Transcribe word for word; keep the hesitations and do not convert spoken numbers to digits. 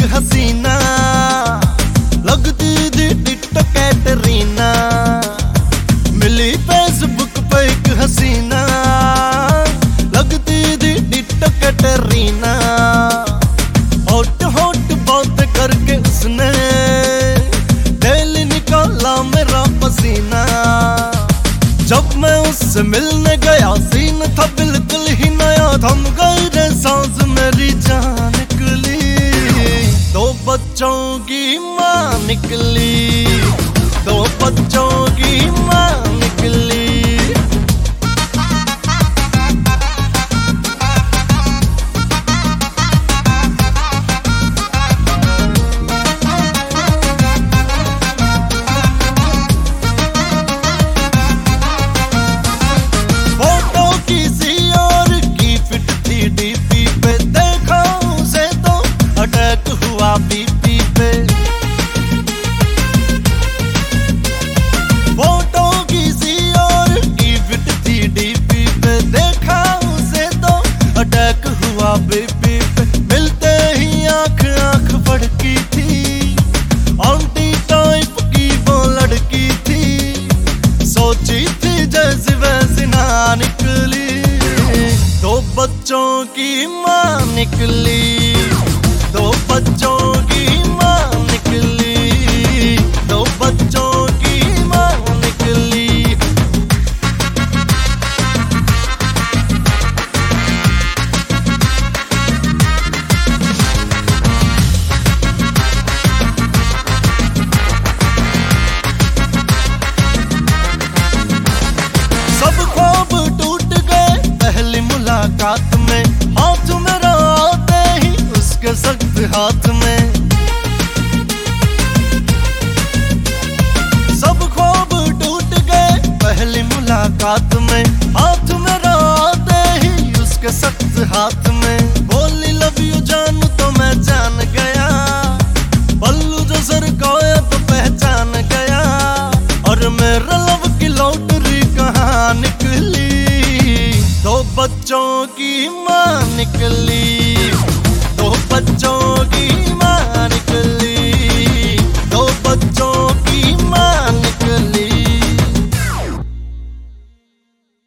हसीना, लगती थी टिकटॉक कैटरीना। मिली फेसबुक पे एक हसीना, लगती थी टिकटॉक कैटरीना। होट होट बात करके उसने दिल निकाला मेरा पसीना। जब मैं उससे मिलने गया सीन था बिल्कुल ही नया, थम गई रे सांस मेरी जान निकली। दो बच्चों की माँ निकली, दो बच्चों की माँ निकली। बीपी पे फोटो किसी और की फिट थी डीपी पे, देखा उसे तो अटैक हुआ बीपी पे। मिलते ही आंख आंख फड़की थी, आंटी टाइप की वो लड़की थी। सोची थी जैसे वैसी ना निकली, दो बच्चों की माँ निकली, दो बच्चों की माँ निकली, दो बच्चों की माँ निकली। सब ख्वाब टूट गए पहली मुलाकात में, हाथ मेरा आते ही उसके सख्त हाथ में। सब ख्वाब टूट गए पहली मुलाकात में, हाथ मेरा आते ही उसके सख्त हाथ में। बोली लव यू जानू तो मैं जान गया, पल्लू जो सरकाया तो पहचान गया। और मेरा लव की लॉटरी कहाँ निकली, दो बच्चों की माँ निकली, दो बच्चों की माँ निकली।